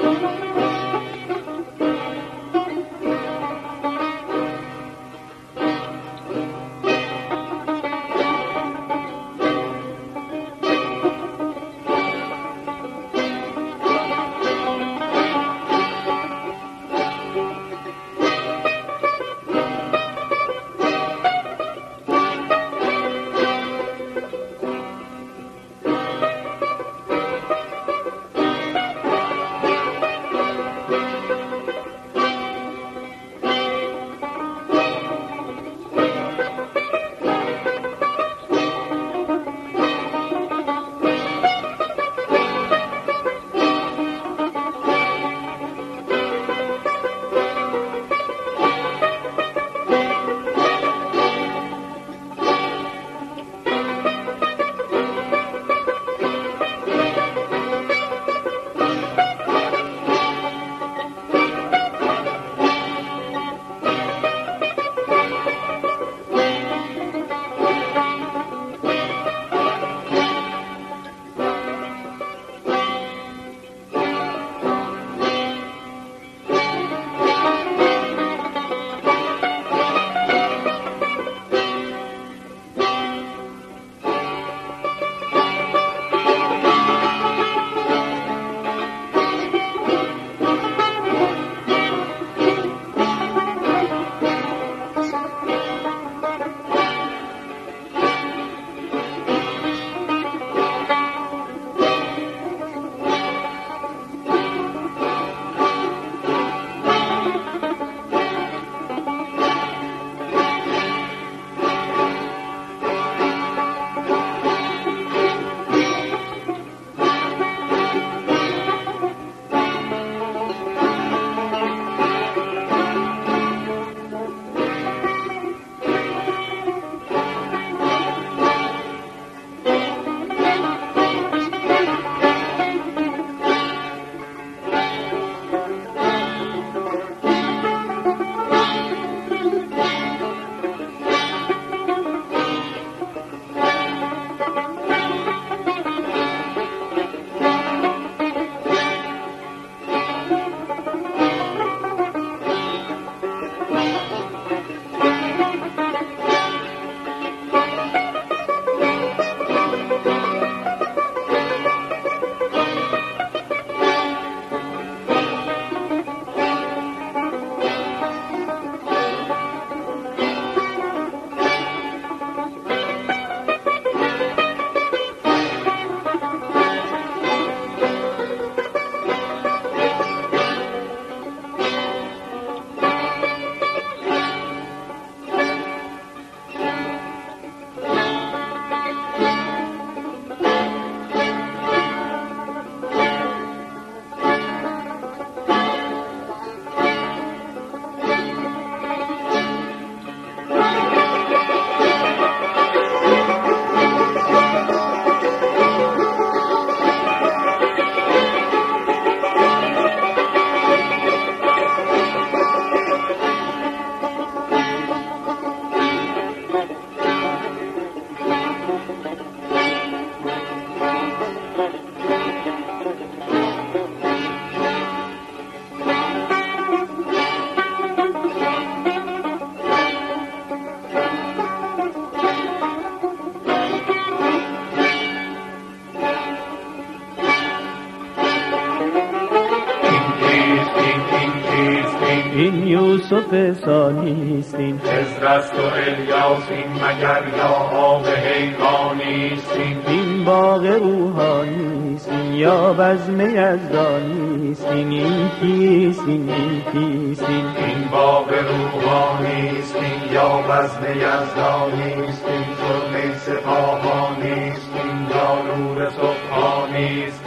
این یوسف ثانیست، این خضر است و الیاس، این مگر یا آب حیوانیست، این باغ روحانیست، این یا بزم یزدانیست، این کیست، این کیست، این باغ روحانیست، این یا بزم یزدانیست، این سرمه سپاهانیست، این یا نور سبحانیست.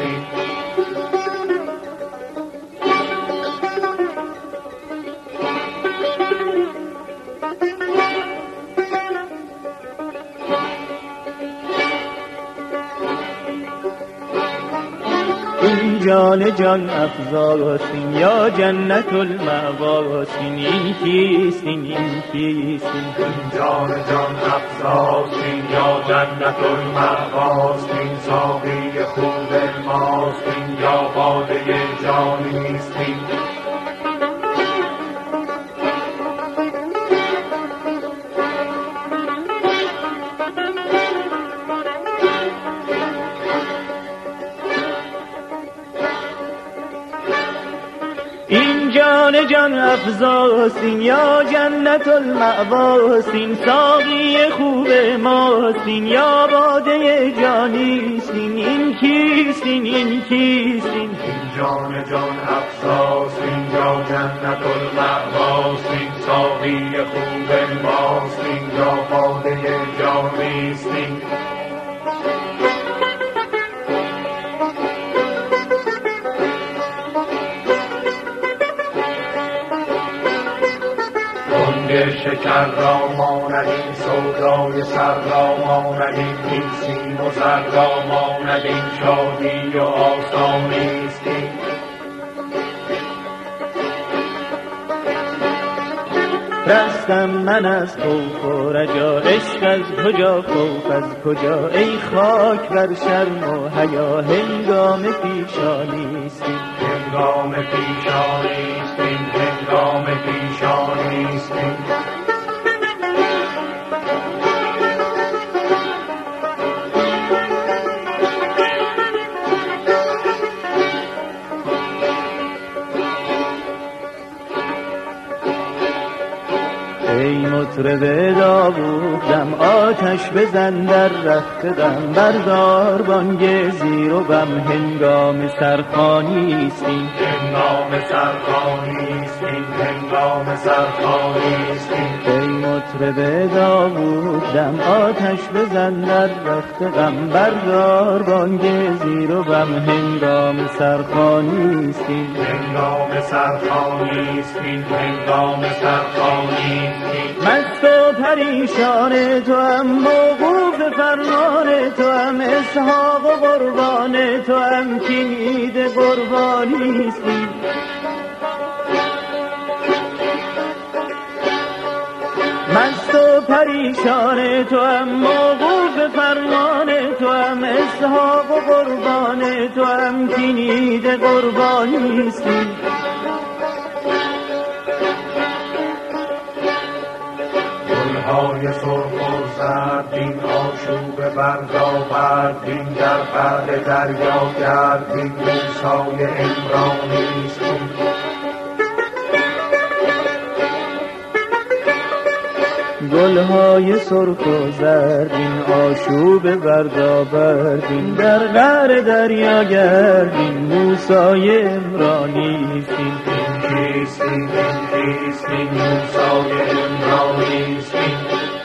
اینجا جان جان افزاسین یا جنت المأواسین این کیستین این کیستین جان جان افزاسین یا جنت المأواسین ساقی خوب ماستین یا باده جانیستین این جان جان افزاسین یا جنت المأواسین ساقی خوب ماستین یا باده جانیستین این کیستین این کیستین جان جان افزاسین یا جنت المأواسین ساقی خوب ماستین یا باده جانیستین شکر را ماند این سودای سر را ماند این سیم و زر را ماند این شادی و آسانیست رستم من از خوف و رجا عشق از کجا خوف از کجا ای خاک بر شرم و حیا هنگام پیشانیستی هنگام پیشانیستی هنگام پیشانیستی ای مطرب داوودم آتش بزن در رخت غم بردار بانگ زیر و بم هنگام سرخوانیستی هنگام سرخوانیستی هنگام سرخوانیستی ای مطرب داوودم آتش بزن در رخت غم بردار بانگ زیر و بم هنگام سرخوانیستی هنگام سرخوانیستی هنگام سرخوانیستی مست و پریشان تو هم موقوف فرمان تو هم اسحاق و قربان تو هم کلید قربانیستی مست و پریشان تو هم موقوف فرمان تو هم اسحاق و قربان تو هم کلید قربانیستی گلهای سرخ و زرد این آشوب بردابردین در بعد دریا گردین موسای عمرانیستین گلهای سرخ و زردین آشوب بردابردین در قعر دریا گردین موسای عمرانیستین کیستین کیستین موسای عمرانیستین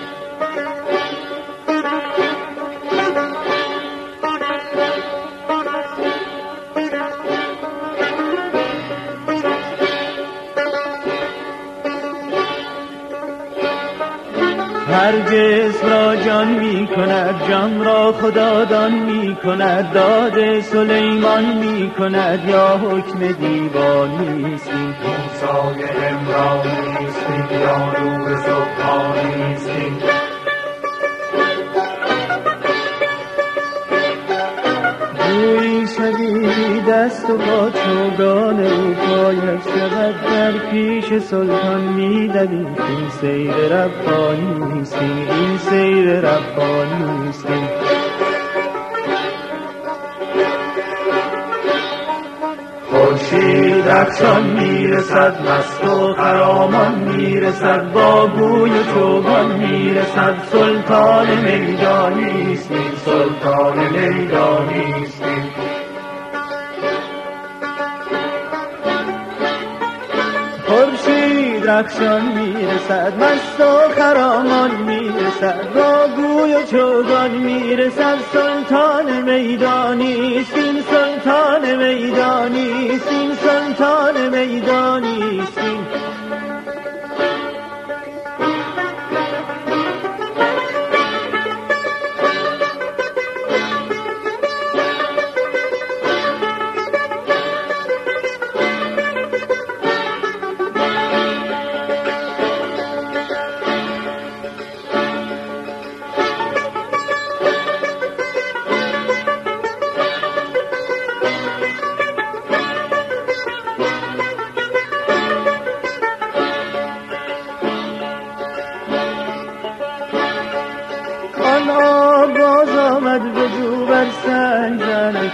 هر جسم را جان می کند جان را خدادان می کند داد سلیمان می کند یا حکم دیوانیستی موسای عمرانیستی یا نور سبحانیستی جویی شبیهی دست و با چوگان او پایش شود در پیش سلطان می دوید این سیر ربانیستی این سیر ربانیستی خورشید رخشان میرسد مست و خرامان میرسد با گوی و چوگان میرسد سلطان میدانیستی سلطان میدانیستی خورشید رخشان میرسد مست و خرامان میرسد با گوی و چوگان میرسد سلطان میدانیست این سلطان میدانیست این سلطان میدانیست این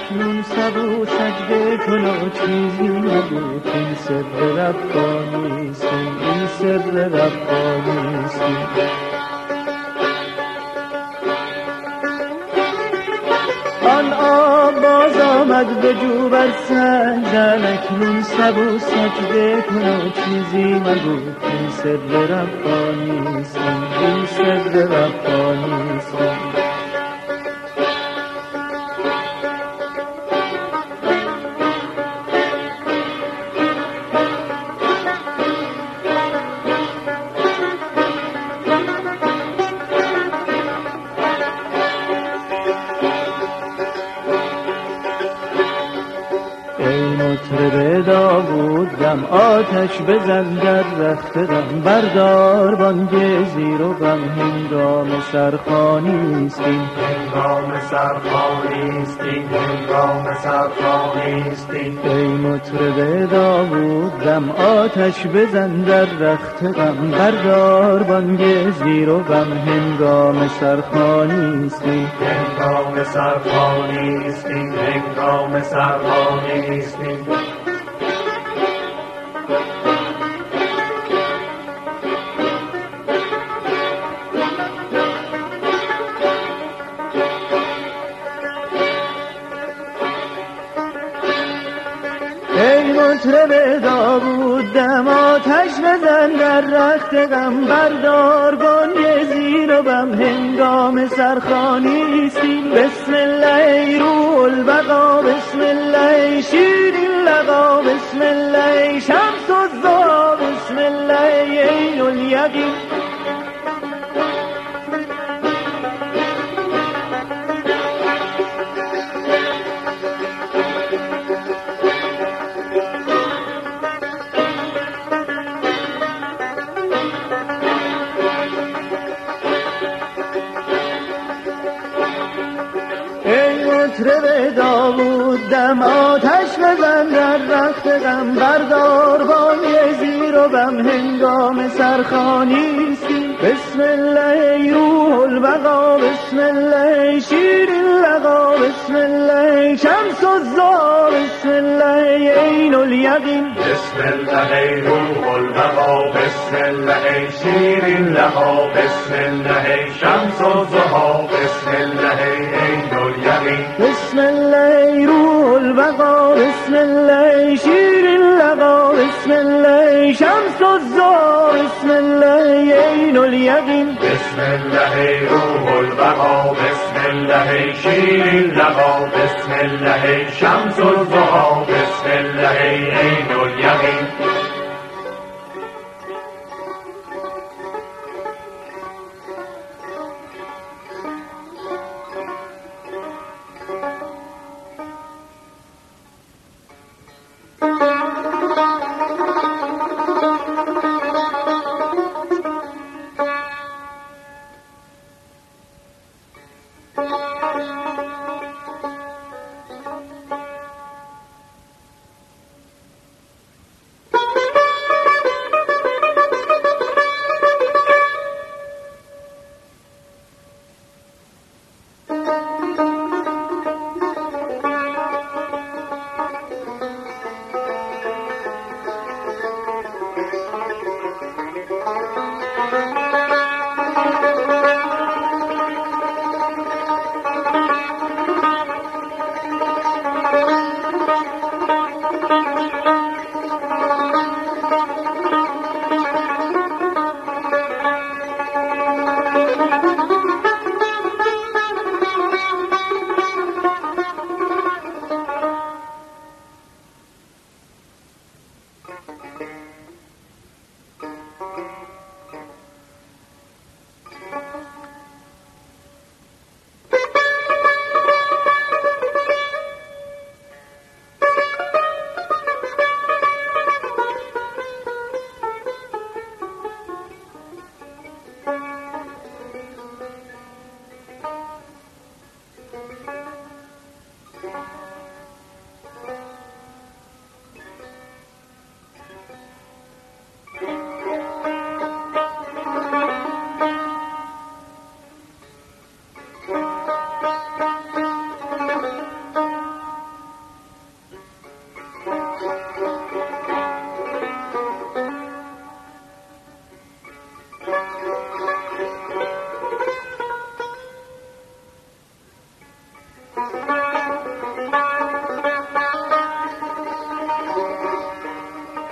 اکنون سبو سجده کن و چیزی نگو، این سر ربانیست، این سر ربانیست. آن آب باز آمد به جو بر سنجل، اکنون سبو سجده کن و چیزی مگو، این سر ربانیست، این سر ربانیست. مطرب داوود دم آتش بزن در رخت غم، بردار بانگ زیر و غم، هنگام سرخوانیست این، هنگام سرخوانیست این، هنگام سرخوانیست این. ای مطرب داوود دم آتش بزن در رخت غم، بردار بانگ زیر و غم، هنگام سرخوانیست این، هنگام سرخوانیست این، هنگام سرخوانیست این. ای مطرب داوود دم آتش بزن در رخت غم، بردار بانگ زیر و بم، هنگام سرخوانیست این. بسم الله ای روح البقا، بسم الله ای شیرین لقا، بسم الله ای شمس الضحی، بسم الله ای عین الیقین. مطرب داوود دم آتش بزن در رخت غم، بردار بانگ زیر و بم، هنگام سرخوانیست این. بسم الله ای روح البقا، بسم الله ای شیرین لقا، بسم الله ای شمس الضحی، بسم الله ای عین الیقین. بسم الله ای روح البقا، بسم الله ای شیرین لقا، بسم الله ای شمس الضحی، بسم الله ای عین الیقین. بسم الله ای روح البقا، بسم الله ای شیرین لقا، بسم الله ای شمس الضحی، بسم الله ای عین الیقین. بسم الله ای روح البقا، بسم الله ای شیرین لقا، بسم الله ای شمس الضحی، بسم الله ای عین الیقین.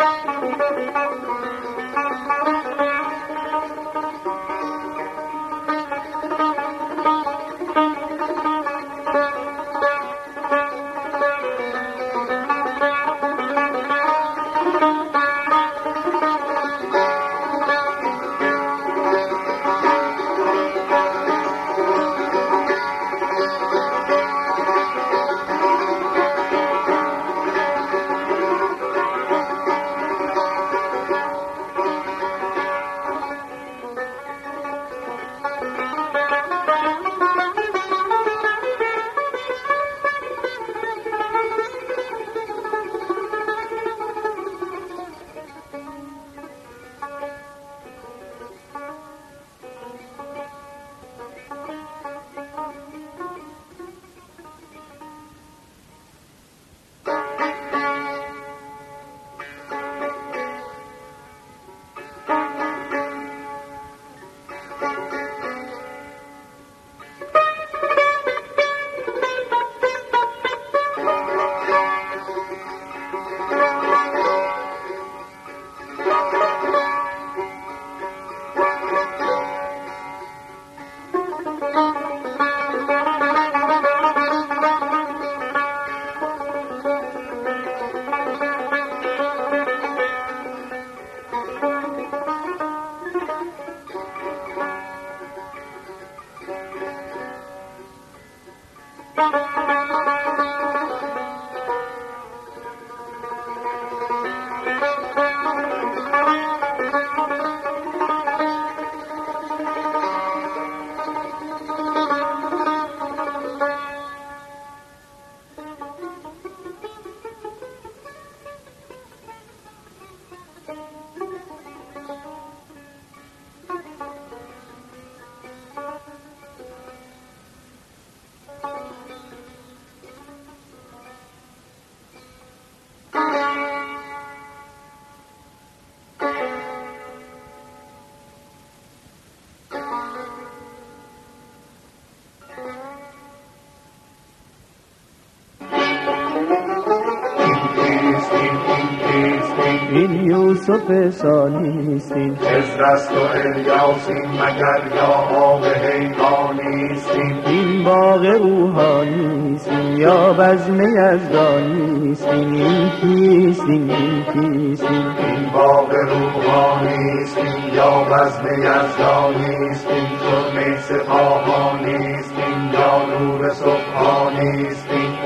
این یوسف ثانیست، این خضر است و الیاس، این مگر یا آب حیوانیست، این باغ روحانیست، این یا بزم یزدانیست، این کیست، این کیست، این باغ روحانیست، این یا بزم یزدانیست، این سرمه سپاهانیست، این یا نور سبحانیست.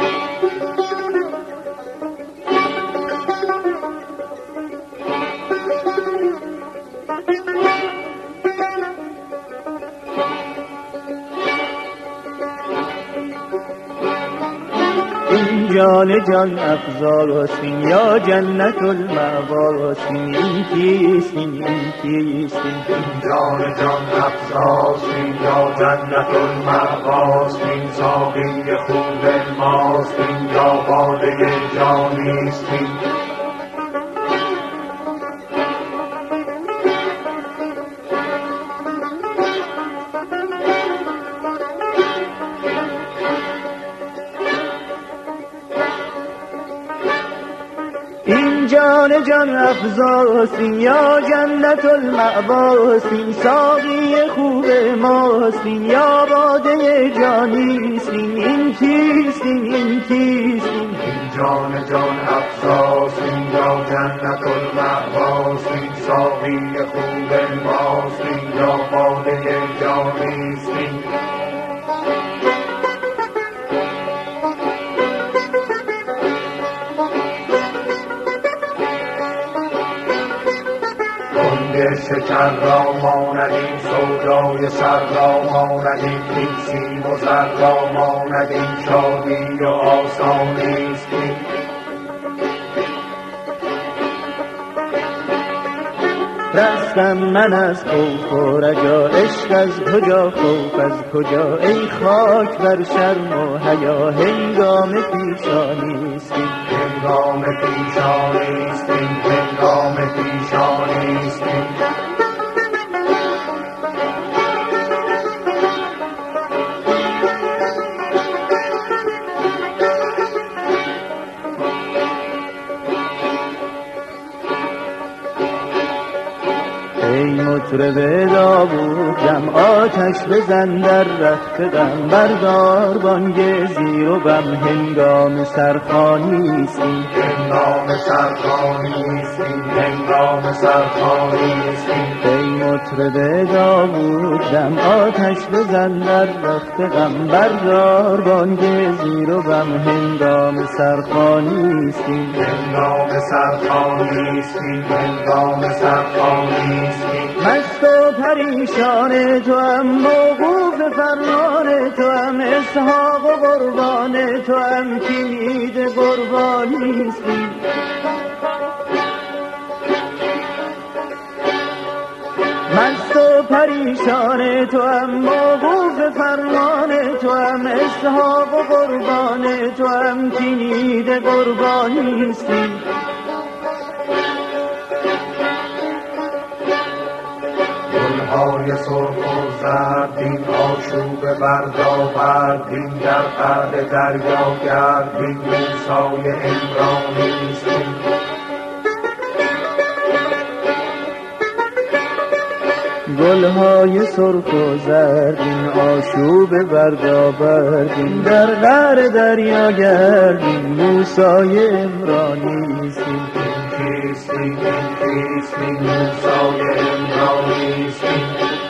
جان جان افزاست، این یا جنت المأواست، این کیست، این کیست، این جان جان افزاست، این یا جنت المأواست، این ساقی خوب ماست، این یا باده جانیست. جان جان افزاست، این یا جنت المأواست، این ساقی خوب ماست، این یا باده جانیست، این کیست، این کیست، این جان جان افزاست، این یا جنت المأواست، این ساقی خوب ماست، این یا باده جانیست. شکر را ماند این سودای سر را ماند این پیسی و زر را ماند این شادی و آسانیست. رستم من از خوف و رجا، عشق از کجا خوف از کجا، ای خاک بر شرم و حیا، هنگام پیشانیست، هنگام پیشانیست، هنگام پیشانیست. مطرب داوودم آتش بزن در رخت غم، بردار بانگ زیر و بم، هنگام سرخوانیست این، هنگام سرخوانیست این، هنگام سرخوانیست این. ای مطرب داوودم آتش بزن در رخت غم، بردار بانگ زیر و بم، هنگام سرخوانیست این، هنگام سرخوانیست این، هنگام سرخوانیست این. مست و پریشان تو هم، موقوف فرمان تو هم، اسحاق و قربان تو هم، کلید قربانیست این. مست و پریشان تو هم، موقوف فرمان تو هم، اسحاق و قربان تو هم، کلید قربانیست این. گلهای سرخ و زرد آشوب بردآوردیم، در قعر دریا گردیم، موسای عمرانیست این. گلهای سرخ و زردین آشوب بردآوردیم، در قعر دریا گردیم، موسای عمرانیست این. کیست این، کیست این، موسای عمرانیست این.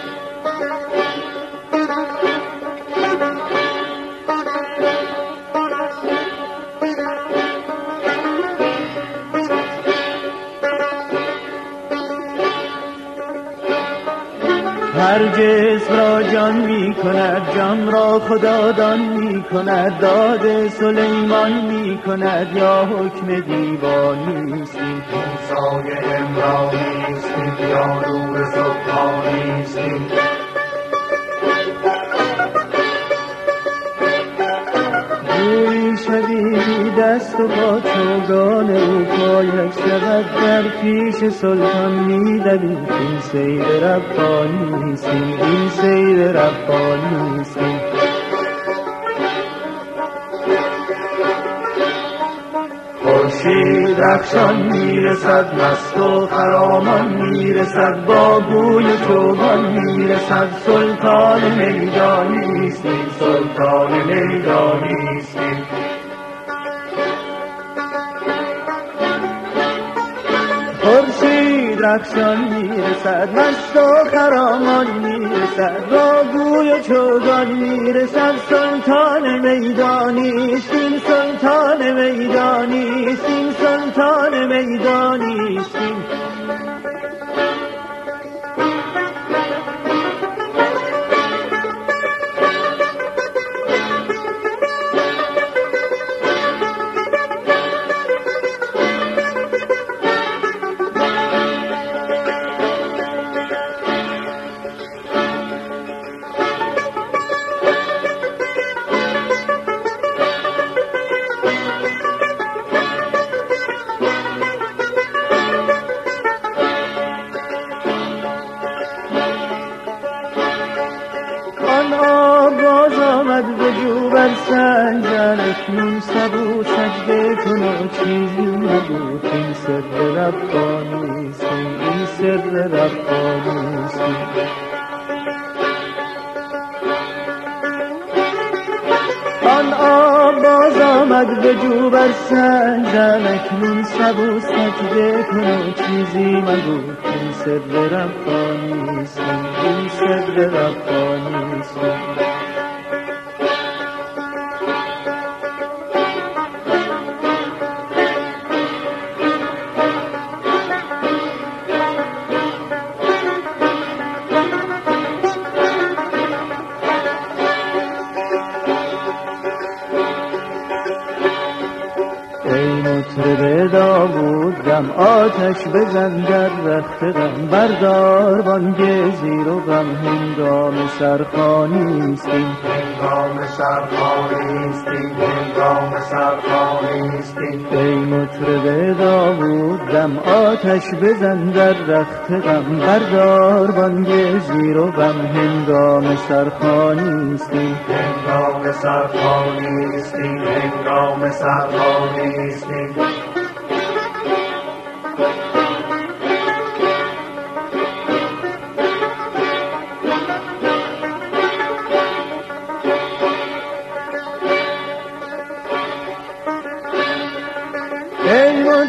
هر جسم را جان می کند، جان را خدا دان می کند، داد سلیمان می کند، یا حکم دیوانیست این. موسای عمرانیست این، یا نور سبحانیست این. جویی شبیهی دست و پا چوگان او، پایش شود در پیش سلطان می دوید، این سیر ربانیست این، این سیر ربانیست این. خورشید رخشان میرسد، مست و خرامان میرسد، با گوی و چوگان میرسد، سلطان میدانیست این، سلطان میدانیست این. خورشید رخشان میرسد، مست و خرامان میرسد، با گوی و چوگان میرسد، سلطان میدانیست این، سلطان میدانیست این، سلطان میدانیست این. آمد به جو بر سنجر، اکنون سبو سجده کن و چیزی نبود، این سر ربانیست این سر ربانیست. آن آب باز آمد به جو بر سنجر، اکنون سبو سجده کن و چیزی مگو، این سر ربانیست این سر ربانیست. مطرب داوودم آتش بزن در رخت غم، بردار بانگ زیر و غم، هنگام سرخوانیست این، هنگام سرخوانیست این، هنگام سرخوانیست این. ای مطرب داوودم آتش بزن در رخت غم، بردار بانگ زیر و غم، هنگام سرخوانیست این، هنگام سرخوانیست این، هنگام سرخوانیست این.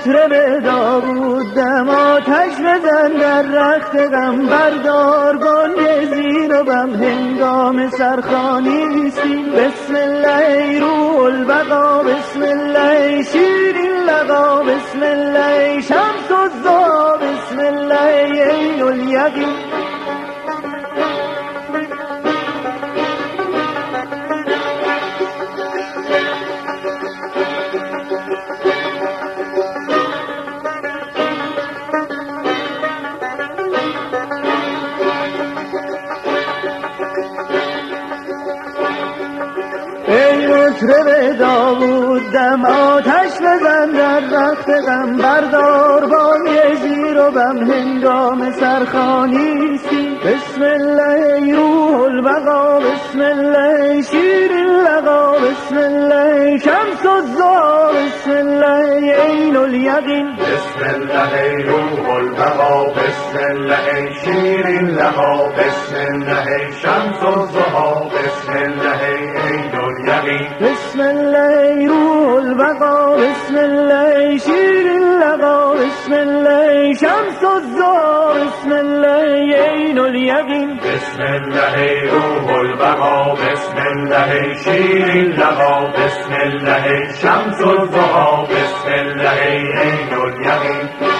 مطرب داوود دم آتش بزن در رخت غم، بردار گنج زیر و بم هنگام سرخوانیستی. بسم الله ای روح البقا، بسم الله ای شیرین لقا، بسم الله ای شمس الضحی، بسم الله ای عین الیقین. ای مطرب داوود دم آتش بزن در رخت غم، بردار بانگ زیر و بم هنگام سرخوانیستی. بسم الله ای روح البقا، بسم الله ای شیرین لقا، بسم الله ای شمس الضحی، بسم الله ای عین الیقین. بسم الله ای روح البقا، بسم الله ای شیرین لقا، بسم الله ای شمس الضحی، بسم الله ای عین الیقین. بسم الله ای روح البقا، بسم الله ای شیرین لقا، بسم الله ای شمس الضحی، بسم الله ای عین الیقین. بسم الله ای روح البقا، بسم الله ای شیرین لقا، بسم الله ای شمس الضحی، بسم الله ای عین الیقین.